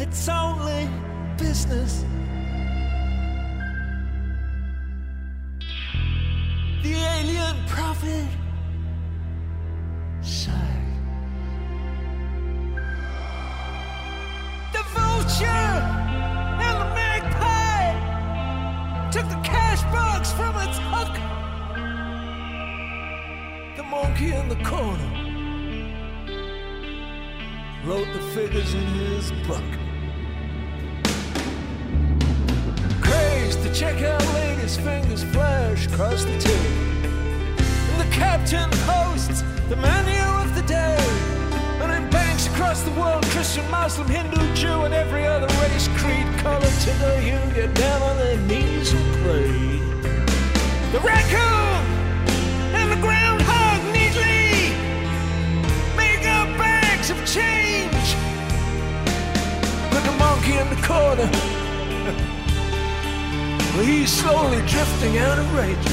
It's only business. The alien prophet sighed. The vulture and the magpie took the cash box from its hook. The monkey in the corner wrote the figures in his book. Crazed to check out ladies' fingers flash across the tube. And the captain posts the menu of the day. And in banks across the world, Christian, Muslim, Hindu, Jew, and every other race, creed, color, to the hue, get down on their knees and pray. The raccoon and the groundhog neatly make up bags of change. But the monkey in the corner, well, he's slowly drifting out of range.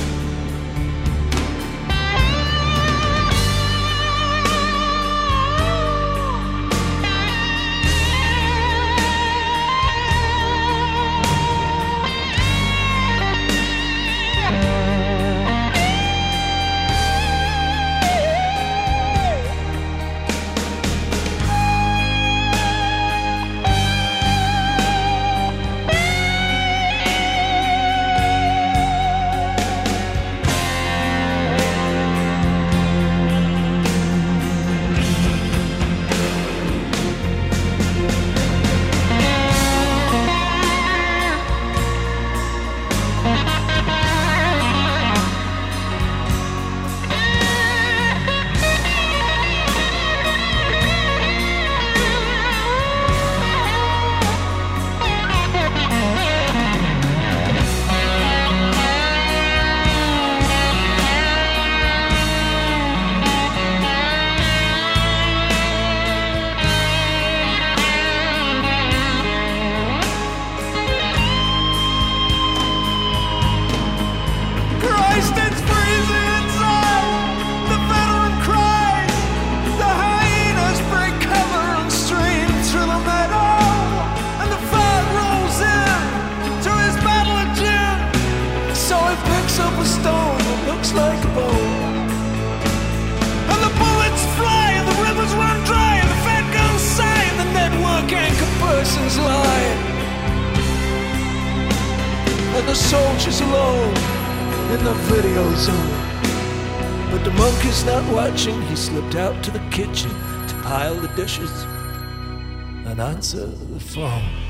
And the soldier's alone in the video zone. But the monkey's not watching. He slipped out to the kitchen to pile the dishes and answer the phone.